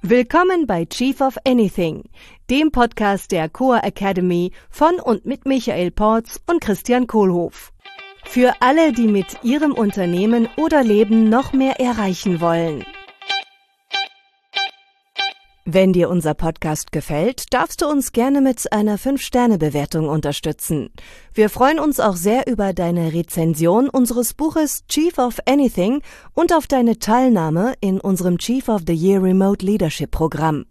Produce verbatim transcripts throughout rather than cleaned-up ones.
Willkommen bei Chief of Anything, dem Podcast der C O A Academy von und mit Michael Porz und Christian Kohlhoff. Für alle, die mit ihrem Unternehmen oder Leben noch mehr erreichen wollen. Wenn dir unser Podcast gefällt, darfst du uns gerne mit einer fünf Sterne Bewertung unterstützen. Wir freuen uns auch sehr über deine Rezension unseres Buches Chief of Anything und auf deine Teilnahme in unserem Chief of the Year Remote Leadership Programm.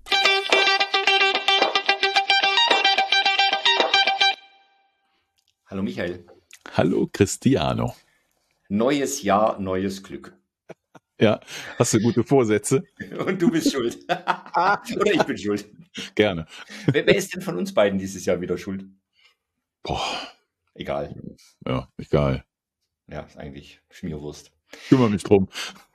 Hallo Michael. Hallo Cristiano. Neues Jahr, neues Glück. Ja, hast du gute Vorsätze? Und du bist schuld. Oder ich bin schuld. Gerne. Wer, wer ist denn von uns beiden dieses Jahr wieder schuld? Boah. Egal. Ja, egal. Ja, ist eigentlich Schmierwurst. Kümmere mich drum.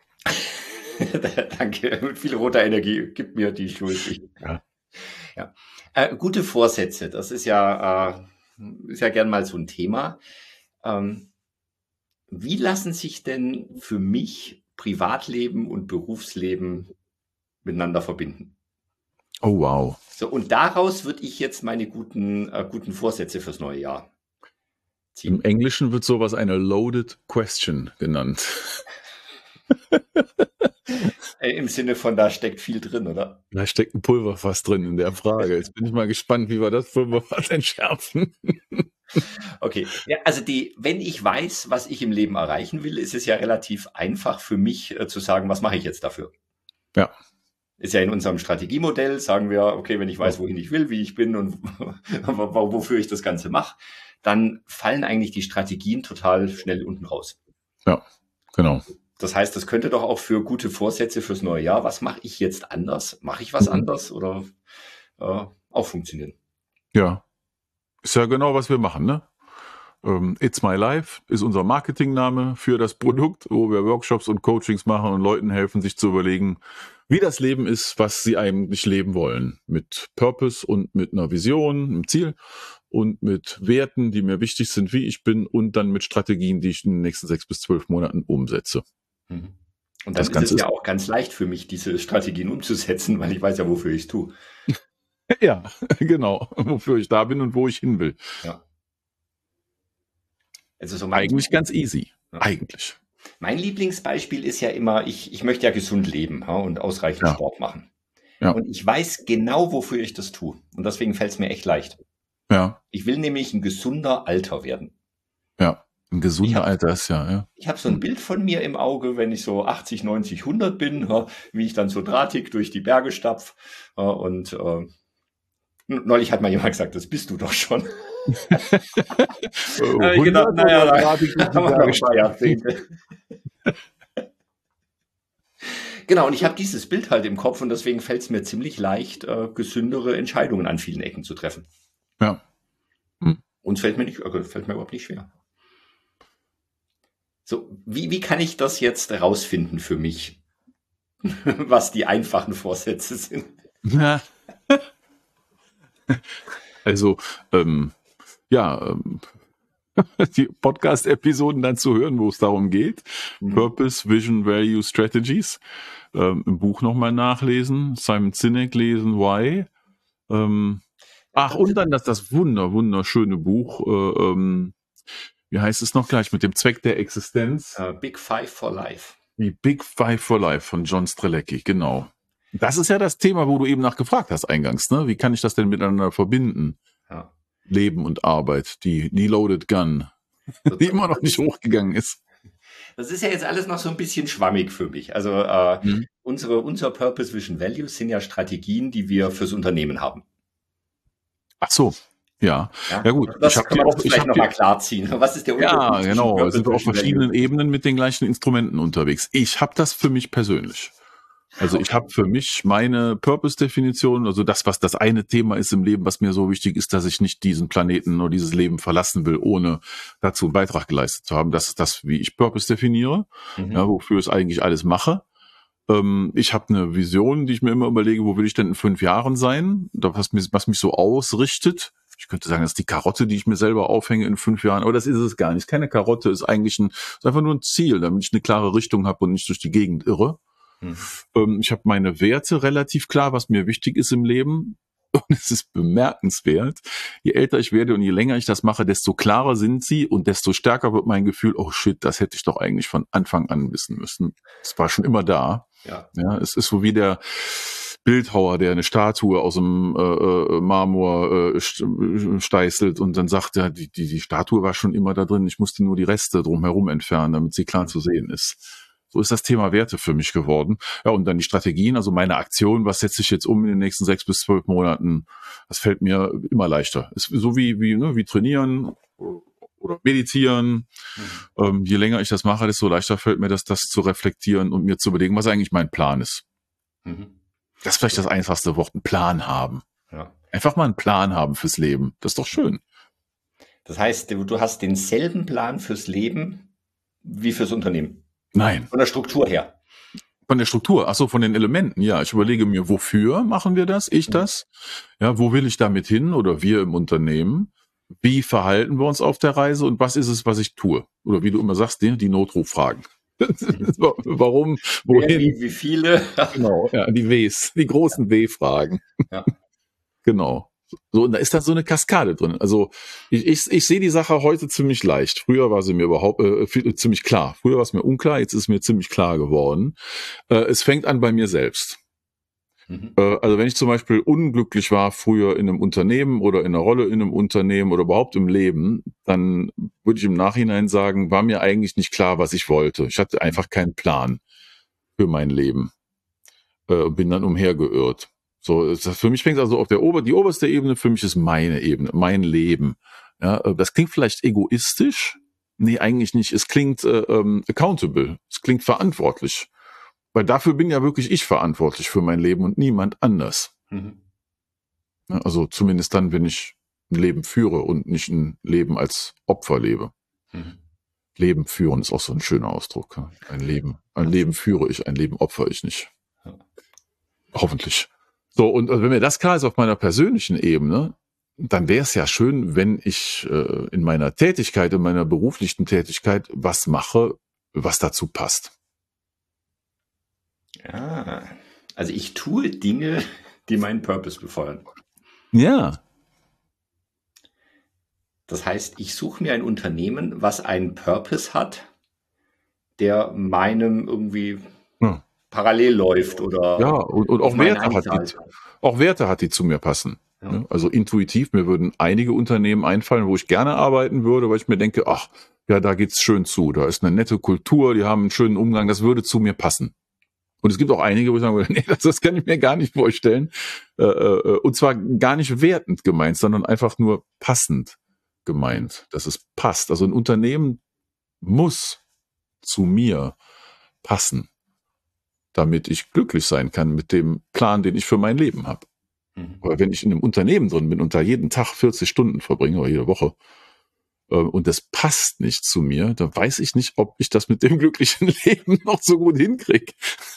Danke. Mit viel roter Energie. Gib mir die Schuld. Ja. Ja. Äh, gute Vorsätze. Das ist ja, äh, ist ja gern mal so ein Thema. Ähm, wie lassen sich denn für mich Privatleben und Berufsleben miteinander verbinden? Oh, wow. So, und daraus würde ich jetzt meine guten, äh, guten Vorsätze fürs neue Jahr ziehen. Im Englischen wird sowas eine loaded question genannt. Äh, Im Sinne von, da steckt viel drin, oder? Da steckt ein Pulverfass drin in der Frage. Jetzt bin ich mal gespannt, wie wir das Pulverfass entschärfen. Okay, ja, also die, wenn ich weiß, was ich im Leben erreichen will, ist es ja relativ einfach für mich äh, zu sagen, was mache ich jetzt dafür? Ja. Ist ja in unserem Strategiemodell, sagen wir, okay, wenn ich weiß, wohin ich will, wie ich bin und wofür ich das Ganze mache, dann fallen eigentlich die Strategien total schnell unten raus. Ja, genau. Das heißt, das könnte doch auch für gute Vorsätze fürs neue Jahr, was mache ich jetzt anders? Mache ich was anders oder äh, auch funktionieren? Ja. Ist ja genau, was wir machen, ne? Ähm, It's My Life ist unser Marketingname für das Produkt, wo wir Workshops und Coachings machen und Leuten helfen, sich zu überlegen, wie das Leben ist, was sie eigentlich leben wollen. Mit Purpose und mit einer Vision, einem Ziel und mit Werten, die mir wichtig sind, wie ich bin und dann mit Strategien, die ich in den nächsten sechs bis zwölf Monaten umsetze. Mhm. Und dann das ist es ja auch ganz leicht für mich, diese Strategien umzusetzen, weil ich weiß ja, wofür ich es tue. Ja, genau, wofür ich da bin und wo ich hin will. Ja. Also so mein, Eigentlich ganz easy, ja. eigentlich. Mein Lieblingsbeispiel ist ja immer, ich, ich möchte ja gesund leben, ja, und ausreichend Ja. Sport machen. Ja. Und ich weiß genau, wofür ich das tue. Und deswegen fällt es mir echt leicht. Ja, Ich will nämlich ein gesunder Alter werden. ja, ein Ich gesunder hab- Alter ist ja, ja. Ich habe so ein Bild von mir im Auge, wenn ich so achtzig, neunzig, hundert bin, ja, wie ich dann so drahtig durch die Berge stapf. Ja, und äh, neulich hat mal jemand gesagt, das bist du doch schon. Oh, Ja, ich gedacht, hundert naja, oder da gerade durch die haben wir noch Berge ein paar Jahrzehnte. Genau, und ich habe dieses Bild halt im Kopf und deswegen fällt es mir ziemlich leicht, äh, gesündere Entscheidungen an vielen Ecken zu treffen. Ja. Und fällt mir nicht, äh, fällt mir überhaupt nicht schwer. So, wie, wie kann ich das jetzt rausfinden für mich, was die einfachen Vorsätze sind? Ja. Also, ähm, ja, ähm, die Podcast-Episoden dann zu hören, wo es darum geht. Mhm. Purpose, Vision, Value, Strategies. Ähm, im Buch nochmal nachlesen. Simon Sinek lesen, Why. Ähm, ach, und dann das, das wunder, wunderschöne Buch, äh, ähm, wie heißt es noch gleich, mit dem Zweck der Existenz? Äh, Big Five for Life. Die Big Five for Life von John Strelecki, genau. Das ist ja das Thema, wo du eben nachgefragt hast eingangs, ne? Wie kann ich das denn miteinander verbinden? Ja. Leben und Arbeit, die, die Loaded Gun, die immer noch nicht hochgegangen ist. Das ist ja jetzt alles noch so ein bisschen schwammig für mich. Also äh, Mhm. unsere, unser Purpose, Vision, Values sind ja Strategien, die wir fürs Unternehmen haben. Ach so, ja. Ja gut, das ich habe kann die man auch, uns ich vielleicht habe nochmal die, klarziehen. Was ist der Unterschied ja, zwischen genau, Purpose, sind wir auf Vision, verschiedenen Values? Ebenen mit den gleichen Instrumenten unterwegs. Ich habe das für mich persönlich. Also ich habe für mich meine Purpose-Definition, also das, was das eine Thema ist im Leben, was mir so wichtig ist, dass ich nicht diesen Planeten oder dieses Leben verlassen will, ohne dazu einen Beitrag geleistet zu haben. Das ist das, wie ich Purpose definiere, Mhm. ja, wofür ich eigentlich alles mache. Ähm, ich habe eine Vision, die ich mir immer überlege, wo will ich denn in fünf Jahren sein, was mich, was mich so ausrichtet. Ich könnte sagen, das ist die Karotte, die ich mir selber aufhänge in fünf Jahren, aber das ist es gar nicht. Keine Karotte, ist eigentlich ein, ist einfach nur ein Ziel, damit ich eine klare Richtung habe und nicht durch die Gegend irre. Mhm. Ähm, ich habe meine Werte relativ klar, was mir wichtig ist im Leben. Und es ist bemerkenswert, je älter ich werde und je länger ich das mache, desto klarer sind sie und desto stärker wird mein Gefühl, oh shit, das hätte ich doch eigentlich von Anfang an wissen müssen. Es war schon immer da. Ja. Ja, es ist so wie der Bildhauer, der eine Statue aus dem äh, Marmor äh, steißelt und dann sagt er, die, die, die Statue war schon immer da drin, ich musste nur die Reste drumherum entfernen, damit sie klar zu sehen ist. So ist das Thema Werte für mich geworden. Ja, und dann die Strategien, also meine Aktion, was setze ich jetzt um in den nächsten sechs bis zwölf Monaten, das fällt mir immer leichter. Ist so wie, wie, ne, wie trainieren oder meditieren. Mhm. Ähm, je länger ich das mache, desto leichter fällt mir das, das zu reflektieren und mir zu überlegen, was eigentlich mein Plan ist. Mhm. Das ist vielleicht das einfachste Wort, einen Plan haben. Ja. Einfach mal einen Plan haben fürs Leben. Das ist doch schön. Das heißt, du hast denselben Plan fürs Leben wie fürs Unternehmen? Nein. Von der Struktur her? Von der Struktur, ach so, von den Elementen, ja. Ich überlege mir, wofür machen wir das, ich das? Ja, wo will ich damit hin oder wir im Unternehmen? Wie verhalten wir uns auf der Reise und was ist es, was ich tue? Oder wie du immer sagst, die, die Notrufragen. Warum, wohin? Wie, wie viele? Genau, ja, die Ws, die großen W-Fragen. Ja. Genau. So, und da ist dann so eine Kaskade drin. Also ich, ich, ich sehe die Sache heute ziemlich leicht. Früher war sie mir überhaupt äh, viel, ziemlich klar. Früher war es mir unklar, jetzt ist es mir ziemlich klar geworden. Äh, es fängt an bei mir selbst. Mhm. Äh, also wenn ich zum Beispiel unglücklich war früher in einem Unternehmen oder in einer Rolle in einem Unternehmen oder überhaupt im Leben, dann würde ich im Nachhinein sagen, war mir eigentlich nicht klar, was ich wollte. Ich hatte einfach keinen Plan für mein Leben. Äh, bin dann umhergeirrt. So, für mich fängt also auf der Ober, die oberste Ebene, für mich ist meine Ebene, mein Leben. Ja, das klingt vielleicht egoistisch. Nee, eigentlich nicht. Es klingt äh, ähm, accountable. Es klingt verantwortlich. Weil dafür bin ja wirklich ich verantwortlich für mein Leben und niemand anders. Mhm. Ja, also zumindest dann, wenn ich ein Leben führe und nicht ein Leben als Opfer lebe. Mhm. Leben führen ist auch so ein schöner Ausdruck. Ein Leben, ein Leben führe ich, ein Leben opfere ich nicht. Ja. Hoffentlich. So, und wenn mir das klar ist auf meiner persönlichen Ebene, dann wäre es ja schön, wenn ich äh, in meiner Tätigkeit, in meiner beruflichen Tätigkeit was mache, was dazu passt. Ja, also ich tue Dinge, die meinen Purpose befeuern. Ja. Das heißt, ich suche mir ein Unternehmen, was einen Purpose hat, der meinem irgendwie ja. parallel läuft oder ja und, und auch Werte hat, die, auch Werte hat, die zu mir passen. Ja. Also intuitiv, mir würden einige Unternehmen einfallen, wo ich gerne arbeiten würde, weil ich mir denke, ach, ja, da geht's schön zu, da ist eine nette Kultur, die haben einen schönen Umgang, das würde zu mir passen. Und es gibt auch einige, wo ich sagen würde, nee, das, das kann ich mir gar nicht vorstellen. Äh, äh, und zwar gar nicht wertend gemeint, sondern einfach nur passend gemeint, dass es passt. Also ein Unternehmen muss zu mir passen, damit ich glücklich sein kann mit dem Plan, den ich für mein Leben habe. Mhm. Aber wenn ich in einem Unternehmen drin bin und da jeden Tag vierzig Stunden verbringe oder jede Woche äh, und das passt nicht zu mir, dann weiß ich nicht, ob ich das mit dem glücklichen Leben noch so gut hinkriege.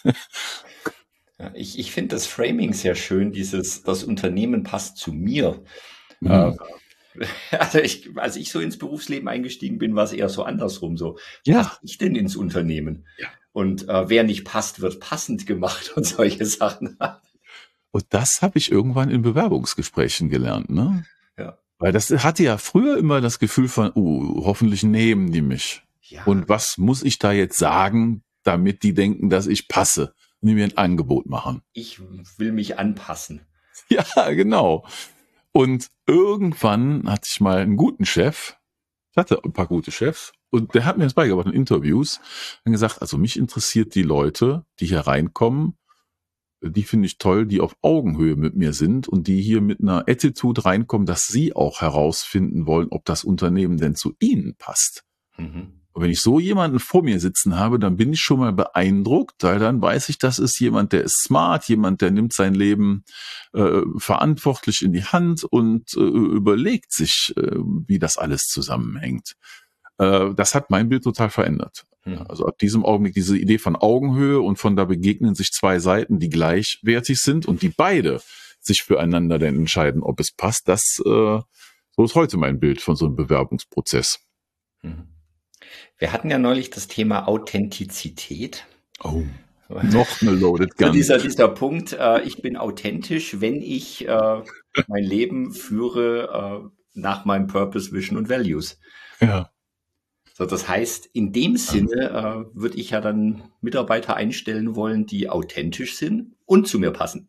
Ja, ich ich finde das Framing sehr schön, dieses, das Unternehmen passt zu mir. Mhm. Äh, Also ich, als ich so ins Berufsleben eingestiegen bin, war es eher so andersrum. So, ja. Passe ich denn ins Unternehmen? Ja. Und äh, wer nicht passt, wird passend gemacht und solche Sachen. Und das habe ich irgendwann in Bewerbungsgesprächen gelernt, ne? Ja. Weil das hatte ja früher immer das Gefühl von, uh, hoffentlich nehmen die mich. Ja. Und was muss ich da jetzt sagen, damit die denken, dass ich passe und die mir ein Angebot machen? Ich will mich anpassen. Ja, genau. Und irgendwann hatte ich mal einen guten Chef, ich hatte ein paar gute Chefs, und der hat mir das beigebracht in Interviews, und gesagt, also mich interessiert die Leute, die hier reinkommen, die finde ich toll, die auf Augenhöhe mit mir sind und die hier mit einer Attitude reinkommen, dass sie auch herausfinden wollen, ob das Unternehmen denn zu ihnen passt. Mhm. Und wenn ich so jemanden vor mir sitzen habe, dann bin ich schon mal beeindruckt, weil dann weiß ich, das ist jemand, der ist smart, jemand, der nimmt sein Leben äh, verantwortlich in die Hand und äh, überlegt sich, äh, wie das alles zusammenhängt. Äh, das hat mein Bild total verändert. Mhm. Also ab diesem Augenblick diese Idee von Augenhöhe und von da begegnen sich zwei Seiten, die gleichwertig sind und die beide sich füreinander dann entscheiden, ob es passt. Das äh, so ist heute mein Bild von so einem Bewerbungsprozess. Mhm. Wir hatten ja neulich das Thema Authentizität. Oh. Noch eine Loaded Gun. So dieser, dieser Punkt, äh, ich bin authentisch, wenn ich äh, mein Leben führe äh, nach meinem Purpose, Vision und Values. Ja. So, das heißt, in dem Sinne äh, würde ich ja dann Mitarbeiter einstellen wollen, die authentisch sind und zu mir passen.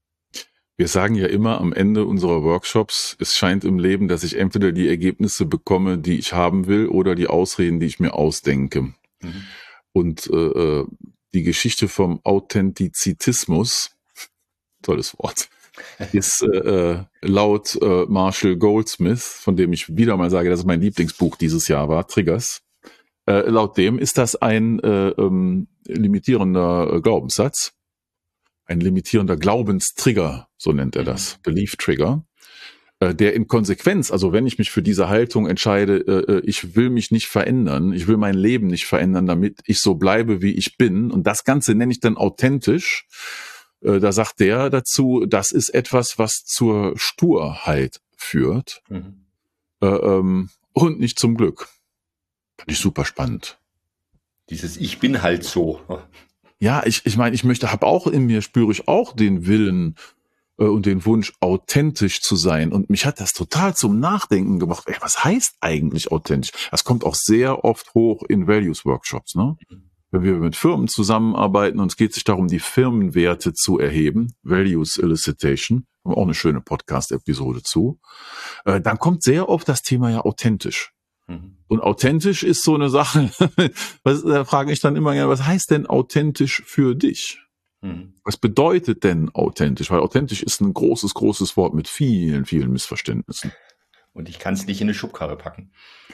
Wir sagen ja immer am Ende unserer Workshops, es scheint im Leben, dass ich entweder die Ergebnisse bekomme, die ich haben will, oder die Ausreden, die ich mir ausdenke. Mhm. Und äh, die Geschichte vom Authentizitismus, tolles Wort, ist äh, laut äh, Marshall Goldsmith, von dem ich wieder mal sage, dass es mein Lieblingsbuch dieses Jahr war, Triggers. Äh, laut dem ist das ein äh, ähm, limitierender äh, Glaubenssatz, ein limitierender Glaubenstrigger, so nennt er das, Belief Trigger, äh, der in Konsequenz, also wenn ich mich für diese Haltung entscheide, äh, ich will mich nicht verändern, ich will mein Leben nicht verändern, damit ich so bleibe, wie ich bin, und das Ganze nenne ich dann authentisch, äh, da sagt der dazu, das ist etwas, was zur Sturheit führt, mhm. äh, ähm, und nicht zum Glück. Fand ich super spannend. Dieses Ich bin halt so. Ja, ich ich meine, ich möchte, habe auch in mir, spüre ich auch den Willen äh, und den Wunsch, authentisch zu sein. Und mich hat das total zum Nachdenken gemacht. Ey, was heißt eigentlich authentisch? Das kommt auch sehr oft hoch in Values-Workshops, ne? Wenn wir mit Firmen zusammenarbeiten und es geht sich darum, die Firmenwerte zu erheben, Values Elicitation, haben wir auch eine schöne Podcast-Episode zu, äh, dann kommt sehr oft das Thema ja authentisch. Mhm. Und authentisch ist so eine Sache, was, da frage ich dann immer gerne, was heißt denn authentisch für dich? Mhm. Was bedeutet denn authentisch? Weil authentisch ist ein großes, großes Wort mit vielen, vielen Missverständnissen. Und ich kann es nicht in eine Schubkarre packen.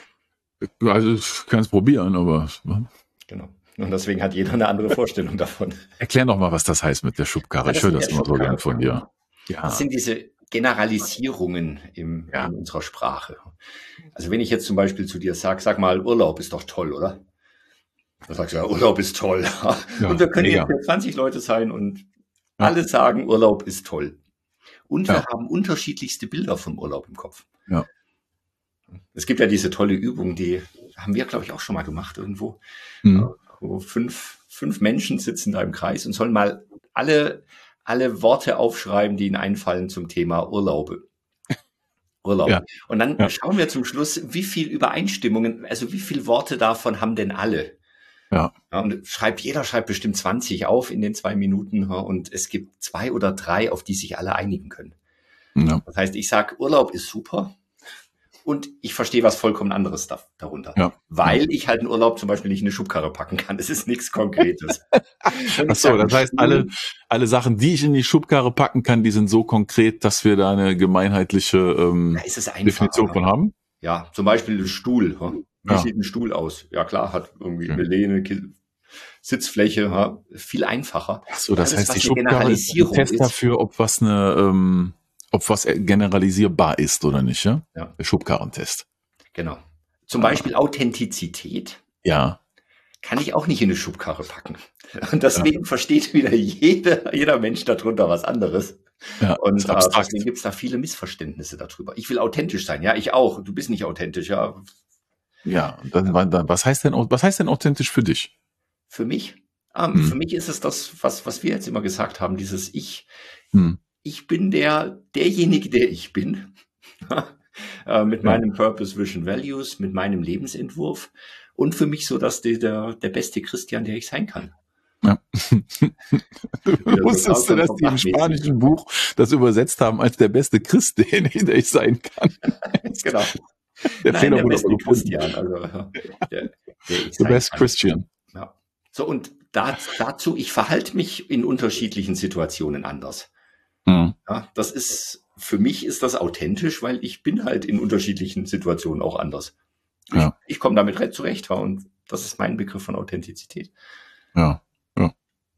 Also ich kann es probieren, aber... Genau. Und deswegen hat jeder eine andere Vorstellung davon. Erklär doch mal, was das heißt mit der Schubkarre. Ja, ich höre das immer so gern von dir. Ja. Das sind diese Generalisierungen im, ja. in unserer Sprache. Also wenn ich jetzt zum Beispiel zu dir sage, sag mal, Urlaub ist doch toll, oder? Dann sagst du, ja, Urlaub ist toll. Ja, und wir können mega. Jetzt zwanzig Leute sein und ja. alle sagen, Urlaub ist toll. Und wir ja. haben unterschiedlichste Bilder vom Urlaub im Kopf. Ja. Es gibt ja diese tolle Übung, die haben wir, glaube ich, auch schon mal gemacht irgendwo. Mhm. Wo fünf, fünf Menschen sitzen da im Kreis und sollen mal alle, alle Worte aufschreiben, die ihnen einfallen zum Thema Urlaube. Urlaub. Ja. Und dann ja. schauen wir zum Schluss, wie viel Übereinstimmungen, also wie viele Worte davon haben denn alle? Ja. Ja, und schreibt, jeder schreibt bestimmt zwanzig auf in den zwei Minuten und es gibt zwei oder drei, auf die sich alle einigen können. Ja. Das heißt, ich sage, Urlaub ist super. Und ich verstehe was vollkommen anderes da, darunter. Ja. Weil ich halt einen Urlaub zum Beispiel nicht in eine Schubkarre packen kann. Das ist nichts Konkretes. Ach so, das heißt, alle, alle Sachen, die ich in die Schubkarre packen kann, die sind so konkret, dass wir da eine gemeinheitliche ähm, Definition von haben? Ja, zum Beispiel ein Stuhl. Wie ja. sieht ein Stuhl aus? Ja klar, hat irgendwie okay. eine Lehne, Sitzfläche, ja, viel einfacher. Ach so, das Alles, heißt, die Schubkarre ist ein Test dafür, ob was eine... Ähm, ob was generalisierbar ist oder nicht, ja? Ja. Der Schubkarrentest. Genau. Zum Beispiel Authentizität. Ja. Kann ich auch nicht in eine Schubkarre packen. Und deswegen ja. versteht wieder jeder, jeder Mensch darunter was anderes. Ja, und äh, deswegen gibt es da viele Missverständnisse darüber. Ich will authentisch sein. Ja, ich auch. Du bist nicht authentisch, ja. Ja, dann, dann, was heißt denn, was heißt denn authentisch für dich? Für mich? Ähm, hm. Für mich ist es das, was, was wir jetzt immer gesagt haben, dieses Ich. Hm. Ich bin der, derjenige, der ich bin, äh, mit meinem Purpose, Vision, Values, mit meinem Lebensentwurf und für mich so, dass der, der, der beste Christian, der ich sein kann. Ja. Wusstest du, dass die im spanischen Buch das übersetzt haben als der beste Christ, den ich sein kann? Genau. Der Nein, Fehler der wurde beste Christian, also der, der ich The best kann. Christian. Ja. So, und da, dazu, ich verhalte mich in unterschiedlichen Situationen anders. Mhm. Ja, das ist, für mich ist das authentisch, weil ich bin halt in unterschiedlichen Situationen auch anders. Ich, ja. ich komme damit zurecht, und das ist mein Begriff von Authentizität. Ja, ja.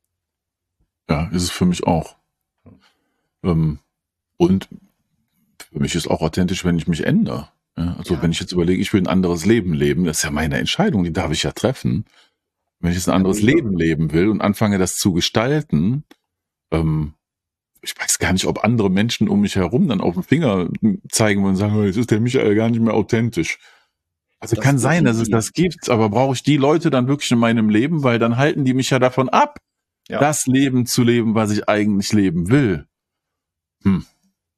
Ja, ist es für mich auch. Ähm, und für mich ist auch authentisch, wenn ich mich ändere. Ja, also ja. wenn ich jetzt überlege, ich will ein anderes Leben leben, das ist ja meine Entscheidung, die darf ich ja treffen. Wenn ich jetzt ein anderes ja, Leben leben will und anfange, das zu gestalten, ähm, ich weiß gar nicht, ob andere Menschen um mich herum dann auf den Finger zeigen und sagen, jetzt ist der Michael gar nicht mehr authentisch. Also das kann sein, dass es das gibt, aber brauche ich die Leute dann wirklich in meinem Leben, weil dann halten die mich ja davon ab, ja. das Leben zu leben, was ich eigentlich leben will. Hm.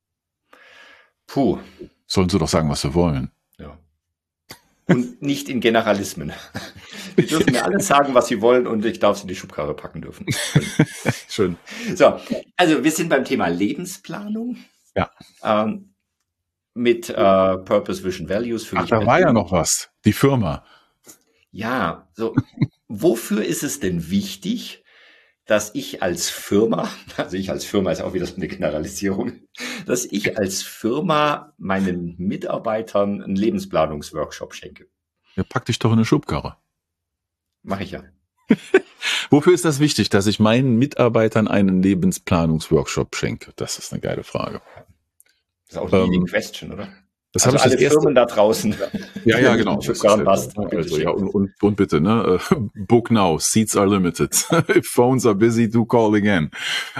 Puh. Sollen sie doch sagen, was sie wollen. Ja. Und nicht in Generalismen. Die dürfen mir alles sagen, was sie wollen, und ich darf sie in die Schubkarre packen dürfen. Schön. So, also wir sind beim Thema Lebensplanung. Ja. Ähm, mit äh, Purpose, Vision, Values. Für Ach, mich da war ja noch was. Die Firma. Ja, so. Wofür ist es denn wichtig, dass ich als Firma, also ich als Firma ist auch wieder so eine Generalisierung, dass ich als Firma meinen Mitarbeitern einen Lebensplanungsworkshop schenke? Ja, pack dich doch in eine Schubkarre. Mache ich ja. Wofür ist das wichtig, dass ich meinen Mitarbeitern einen Lebensplanungsworkshop schenke? Das ist eine geile Frage. Das ist auch die leading question, oder? Das also habe ich alle das Firmen da draußen. Ja, ja, genau. Schubkarren passt. Also, ja, und, und, und bitte, ne? Book now, seats are limited. If phones are busy, do call again.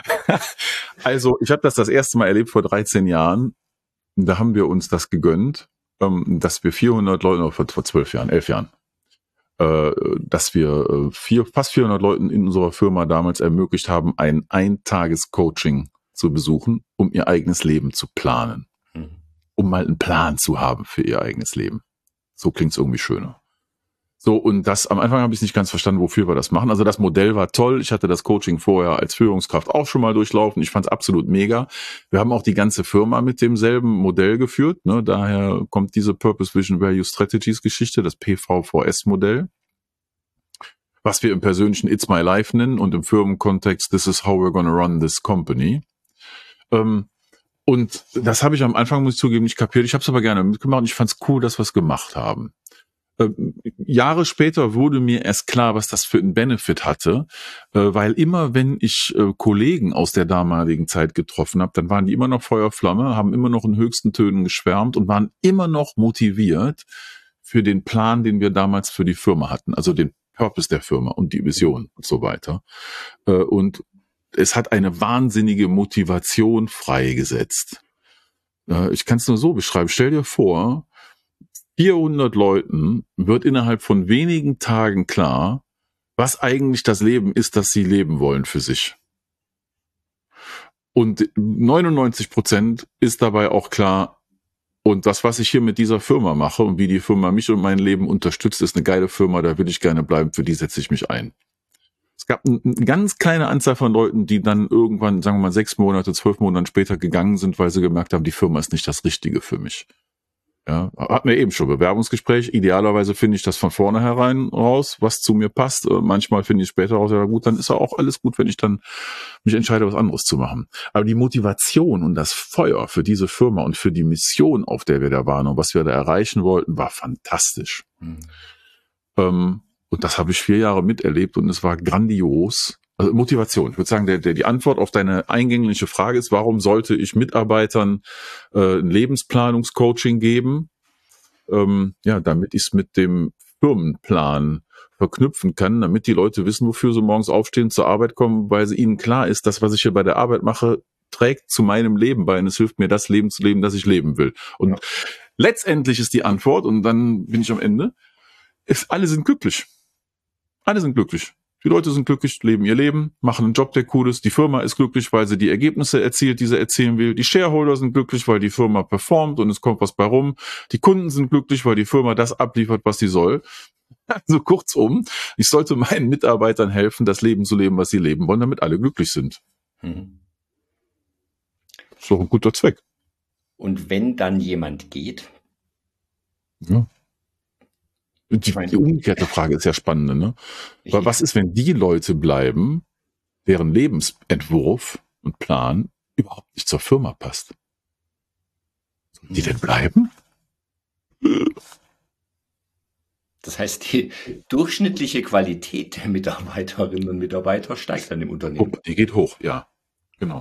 Also, ich habe das das erste Mal erlebt vor dreizehn Jahren. Da haben wir uns das gegönnt, dass wir vierhundert Leute, vor, vor zwölf Jahren, elf Jahren, dass wir vier, fast vierhundert Leuten in unserer Firma damals ermöglicht haben, ein Eintages-Coaching zu besuchen, um ihr eigenes Leben zu planen. Mhm. Um mal einen Plan zu haben für ihr eigenes Leben. So klingt's irgendwie schöner. So, und das, am Anfang habe ich nicht ganz verstanden, wofür wir das machen. Also das Modell war toll. Ich hatte das Coaching vorher als Führungskraft auch schon mal durchlaufen. Ich fand es absolut mega. Wir haben auch die ganze Firma mit demselben Modell geführt. Ne? Daher kommt diese Purpose, Vision, Value, Strategies Geschichte, das P V V S-Modell, was wir im persönlichen It's My Life nennen und im Firmenkontext This is how we're gonna run this company. Ähm, Und das habe ich am Anfang, muss ich zugeben, nicht kapiert. Ich habe es aber gerne mitgemacht und ich fand es cool, dass wir es gemacht haben. Ähm, Jahre später wurde mir erst klar, was das für einen Benefit hatte, äh, weil immer, wenn ich äh, Kollegen aus der damaligen Zeit getroffen habe, dann waren die immer noch Feuerflamme, haben immer noch in höchsten Tönen geschwärmt und waren immer noch motiviert für den Plan, den wir damals für die Firma hatten, also den Purpose der Firma und die Vision und so weiter. Äh, und es hat eine wahnsinnige Motivation freigesetzt. Ich kann es nur so beschreiben. Stell dir vor, vierhundert Leuten wird innerhalb von wenigen Tagen klar, was eigentlich das Leben ist, das sie leben wollen für sich. Und neunundneunzig Prozent ist dabei auch klar, und das, was ich hier mit dieser Firma mache und wie die Firma mich und mein Leben unterstützt, ist eine geile Firma, da will ich gerne bleiben, für die setze ich mich ein. Es gab eine ganz kleine Anzahl von Leuten, die dann irgendwann, sagen wir mal, sechs Monate, zwölf Monate später gegangen sind, weil sie gemerkt haben, die Firma ist nicht das Richtige für mich. Ja, hatten wir eben schon Bewerbungsgespräch. Idealerweise finde ich das von vornherein raus, was zu mir passt. Manchmal finde ich später raus, ja gut, dann ist auch alles gut, wenn ich dann mich entscheide, was anderes zu machen. Aber die Motivation und das Feuer für diese Firma und für die Mission, auf der wir da waren und was wir da erreichen wollten, war fantastisch. Mhm. Ähm, Und das habe ich vier Jahre miterlebt und es war grandios. Also Motivation. Ich würde sagen, der, der, die Antwort auf deine eingängliche Frage ist, warum sollte ich Mitarbeitern äh, ein Lebensplanungscoaching geben? Ähm, ja, damit ich es mit dem Firmenplan verknüpfen kann, damit die Leute wissen, wofür sie morgens aufstehen, zur Arbeit kommen, weil ihnen klar ist, das, was ich hier bei der Arbeit mache, trägt zu meinem Leben bei und es hilft mir, das Leben zu leben, das ich leben will. Und ja. Letztendlich ist die Antwort, und dann bin ich am Ende, ist, alle sind glücklich. Alle sind glücklich. Die Leute sind glücklich, leben ihr Leben, machen einen Job, der cool ist. Die Firma ist glücklich, weil sie die Ergebnisse erzielt, die sie erzielen will. Die Shareholder sind glücklich, weil die Firma performt und es kommt was bei rum. Die Kunden sind glücklich, weil die Firma das abliefert, was sie soll. Also kurzum, ich sollte meinen Mitarbeitern helfen, das Leben zu leben, was sie leben wollen, damit alle glücklich sind. Mhm. Das ist doch ein guter Zweck. Und wenn dann jemand geht? Ja. Die, die umgekehrte Frage ist ja spannend, ne? Aber was ist, wenn die Leute bleiben, deren Lebensentwurf und Plan überhaupt nicht zur Firma passt? Sollen die denn bleiben? Das heißt, die durchschnittliche Qualität der Mitarbeiterinnen und Mitarbeiter steigt dann im Unternehmen. Oh, die geht hoch, ja. Genau.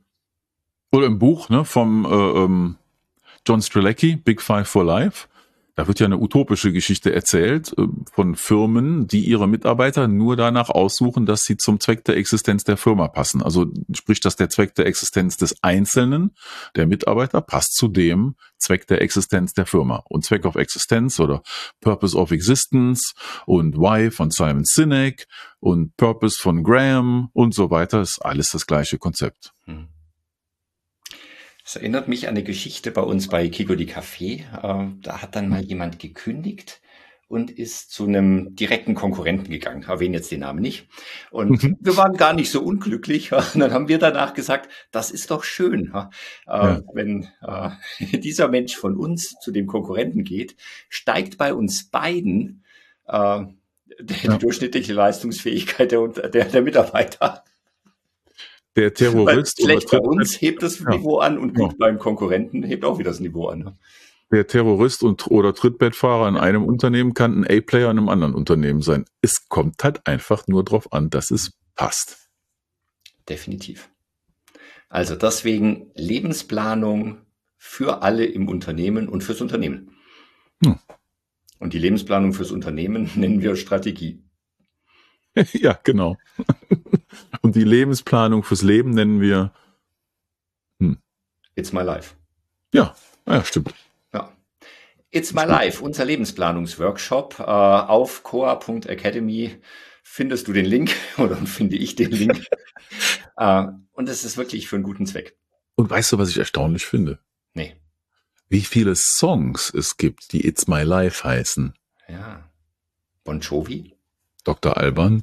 Oder im Buch, ne, vom äh, ähm, John Strzelecki, Big Five for Life. Da wird ja eine utopische Geschichte erzählt äh, von Firmen, die ihre Mitarbeiter nur danach aussuchen, dass sie zum Zweck der Existenz der Firma passen. Also sprich, dass der Zweck der Existenz des Einzelnen, der Mitarbeiter, passt zu dem Zweck der Existenz der Firma. Und Zweck of Existence oder Purpose of Existence und Why von Simon Sinek und Purpose von Graham und so weiter, ist alles das gleiche Konzept. Hm. Das erinnert mich an eine Geschichte bei uns bei Kiko die Café. Äh, da hat dann mal jemand gekündigt und ist zu einem direkten Konkurrenten gegangen. Erwähne jetzt den Namen nicht. Und mhm. wir waren gar nicht so unglücklich. Und dann haben wir danach gesagt, das ist doch schön, äh, ja. wenn äh, dieser Mensch von uns zu dem Konkurrenten geht, steigt bei uns beiden äh, die ja. durchschnittliche Leistungsfähigkeit der, der, der Mitarbeiter. Der Terrorist schlecht bei uns hebt das ja. Niveau an und gut ja. beim Konkurrenten hebt auch wieder das Niveau an. Ne? Der Terrorist und oder Trittbettfahrer in einem Unternehmen kann ein A-Player in einem anderen Unternehmen sein. Es kommt halt einfach nur drauf an, dass es passt. Definitiv. Also deswegen Lebensplanung für alle im Unternehmen und fürs Unternehmen. Hm. Und die Lebensplanung fürs Unternehmen nennen wir Strategie. Ja, genau. Und die Lebensplanung fürs Leben nennen wir hm. It's My Life. Ja, ja, stimmt. Ja. It's My Life, unser Lebensplanungsworkshop. Äh, auf coa punkt academy findest du den Link oder finde ich den Link. äh, und es ist wirklich für einen guten Zweck. Und weißt du, was ich erstaunlich finde? Nee. Wie viele Songs es gibt, die It's My Life heißen. Ja. Bon Jovi? Doktor Alban.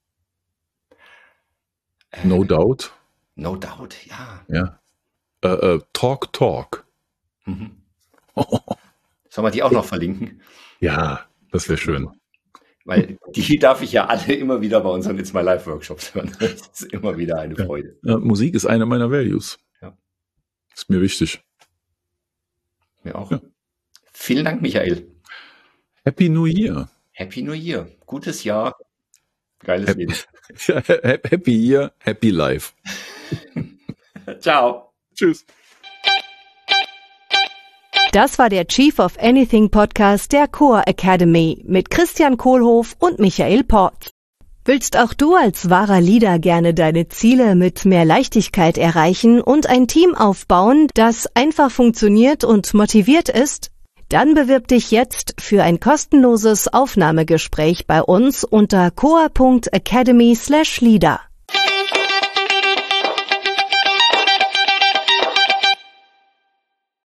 No äh, Doubt. No Doubt, ja. Ja. Äh, äh, Talk Talk. Mhm. Sollen wir die auch noch verlinken? Ja, das wäre schön. Weil die darf ich ja alle immer wieder bei unseren It's My Life Workshops hören. Das ist immer wieder eine Freude. Ja, Musik ist eine meiner Values. Ja. Ist mir wichtig. Mir auch. Ja. Vielen Dank, Michael. Happy New Year. Happy New Year. Gutes Jahr. Geiles Happy, Leben. Happy Year, Happy Life. Ciao. Tschüss. Das war der Chief of Anything Podcast der Coa Academy mit Christian Kohlhoff und Michael Port. Willst auch du als wahrer Leader gerne deine Ziele mit mehr Leichtigkeit erreichen und ein Team aufbauen, das einfach funktioniert und motiviert ist? Dann bewirb dich jetzt für ein kostenloses Aufnahmegespräch bei uns unter coa punkt academy slash leader.